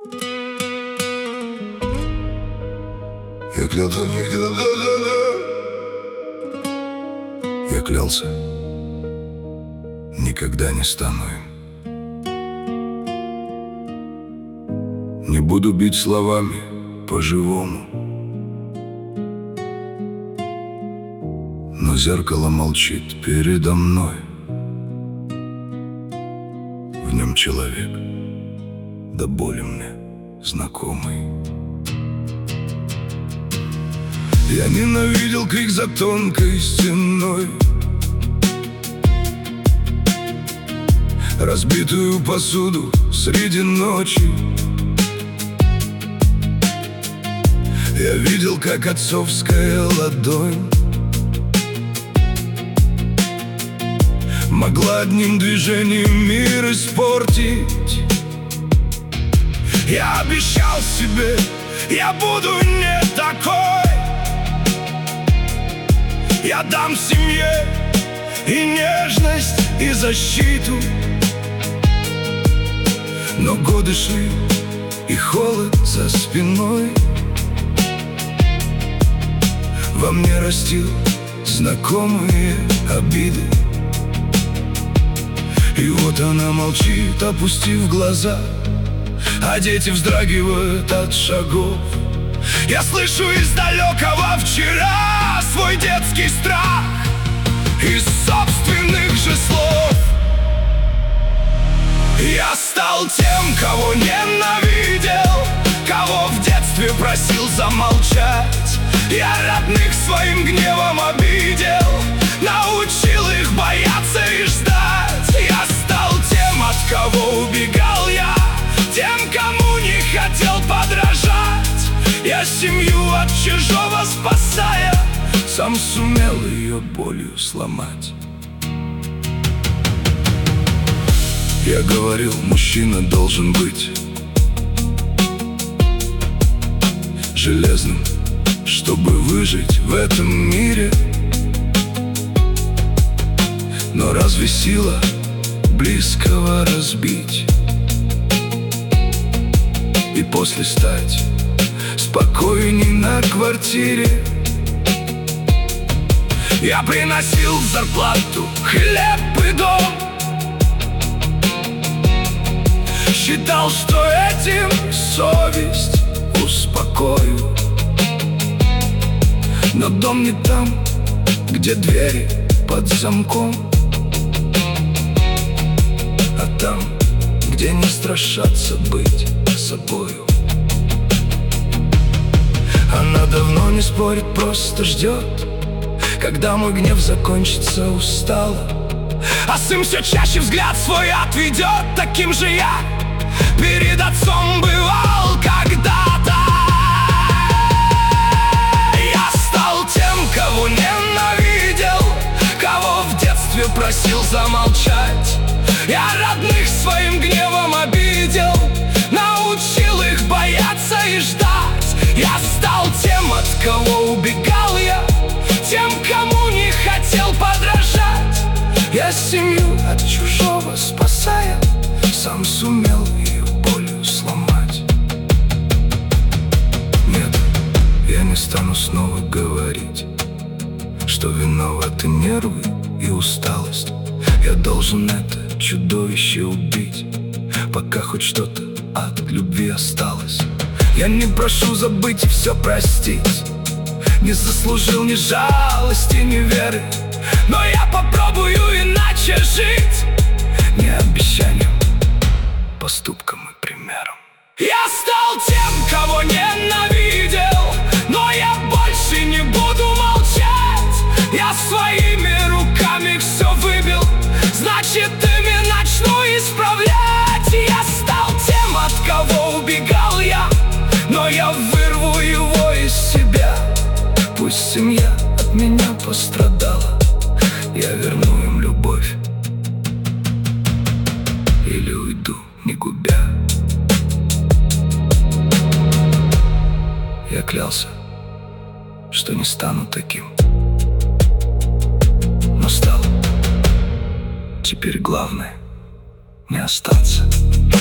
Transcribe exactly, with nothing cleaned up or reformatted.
Я клялся, я клялся, никогда не стану им. Не буду бить словами по-живому, но зеркало молчит передо мной. В нем человек, до боли мне знакомый. Я ненавидел крик за тонкой стеной, разбитую посуду среди ночи. Я видел, как отцовская ладонь могла одним движением мир испортить. Я обещал себе, я буду не такой. Я дам семье и нежность, и защиту. Но годы шли, и холод за спиной во мне растил знакомые обиды. И вот она молчит, опустив глаза, а дети вздрагивают от шагов. Я слышу из далекого вчера свой детский страх из собственных же слов. Я стал тем, кого ненавидел, кого в детстве просил замолчать. Я родных своим гневом обидел, научил их бояться и ждать. Я стал тем, от кого убегал я, тем, кому не хотел подражать. Я семью от чужого спасая, сам сумел ее болью сломать. Я говорил, мужчина должен быть железным, чтобы выжить в этом мире. Но разве сила близкого разбить и после стать спокойней на квартире? Я приносил зарплату, хлеб и дом, считал, что этим совесть успокою. Но дом не там, где двери под замком, а там, где не страшатся быть собою. Она давно не спорит, просто ждет, когда мой гнев закончится, устала. А сын все чаще взгляд свой отведет. Таким же я перед отцом бывал когда-то. Я стал тем, кого ненавидел, кого в детстве просил замолчать. Я родных своим гневом обидел, научил их бояться и ждать. Я стал тем, от кого убегал я, тем, кому не хотел подражать. Я семью от чужого спасая, сам сумел ее болью сломать. Нет, я не стану снова говорить, что виноваты нервы и усталость. Я должен это чудовище убить, пока хоть что-то от любви осталось. Я не прошу забыть и все простить, не заслужил ни жалости, ни веры, но я попробую иначе жить, не обещанием, поступком и примером. Я стал тем, кого ненавидел, но я больше не буду молчать. Я своими руками все выбил, значит, ими начну исправлять. Я стал тем, от кого убегал я, но я вырву его из себя. Пусть семья от меня пострадала, я верну им любовь или уйду, не губя. Я клялся, что не стану таким, но стал. Теперь главное не остаться.